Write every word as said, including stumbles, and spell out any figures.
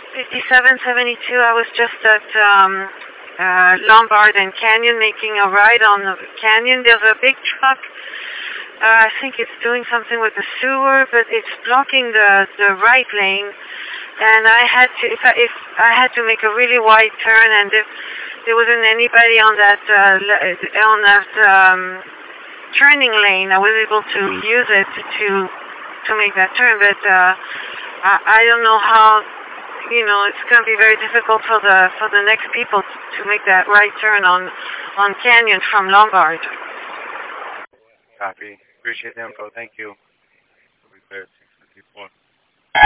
fifty-seven seventy-two, I was just at um, uh, Lombard and Canyon making a ride on the canyon. There's a big truck. Uh, I think it's doing something with the sewer, but it's blocking the, the right lane. And I had to, if I, if I had to make a really wide turn, and if there wasn't anybody on that uh, on that um, turning lane, I was able to use it to to make that turn. But uh, I, I don't know how. You know, it's going to be very difficult for the for the next people to make that right turn on on Canyon from Lombard. Copy. Appreciate the info. Thank you.